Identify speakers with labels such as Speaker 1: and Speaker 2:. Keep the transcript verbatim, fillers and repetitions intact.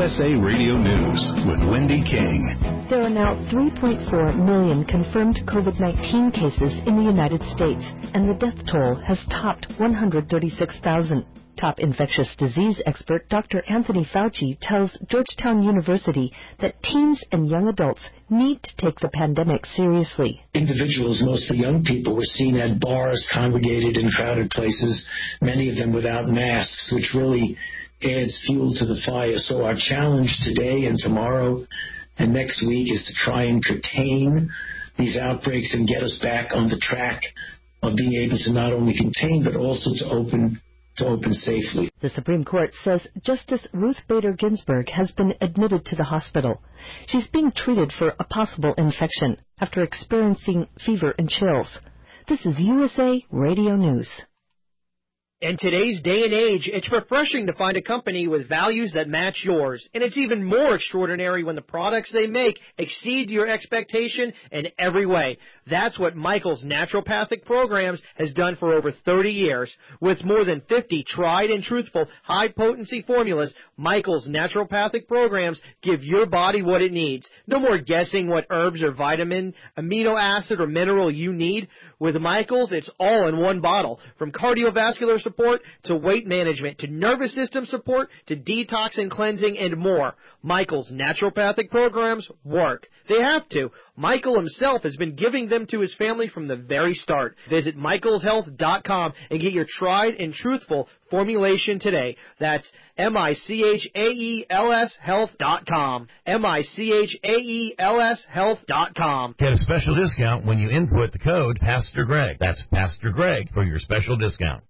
Speaker 1: S A Radio News with Wendy King.
Speaker 2: There are now three point four million confirmed COVID nineteen cases in the United States, and the death toll has topped one hundred thirty-six thousand. Top infectious disease expert Doctor Anthony Fauci tells Georgetown University that teens and young adults need to take the pandemic seriously.
Speaker 3: Individuals, mostly young people, were seen at bars, congregated in crowded places, many of them without masks, which really adds fuel to the fire. So our challenge today and tomorrow and next week is to try and contain these outbreaks and get us back on the track of being able to not only contain but also to open to open safely.
Speaker 2: The Supreme Court says Justice Ruth Bader Ginsburg has been admitted to the hospital. She's being treated for a possible infection after experiencing fever and chills. This is U S A Radio News.
Speaker 4: In today's day and age, it's refreshing to find a company with values that match yours. And it's even more extraordinary when the products they make exceed your expectation in every way. That's what Michael's Naturopathic Programs has done for over thirty years. With more than fifty tried and truthful high-potency formulas, Michael's Naturopathic Programs give your body what it needs. No more guessing what herbs or vitamin, amino acid, or mineral you need. With Michael's, it's all in one bottle. From cardiovascular support to weight management to nervous system support to detox and cleansing and more. Michael's Naturopathic Programs work. They have to. Michael himself has been giving them to his family from the very start. Visit michaels health dot com and get your tried and truthful formulation today. That's M I C H A E L S health dot com. M I C H A E L S health dot com.
Speaker 5: Get a special discount when you input the code Pastor Greg. That's Pastor Greg for your special discount.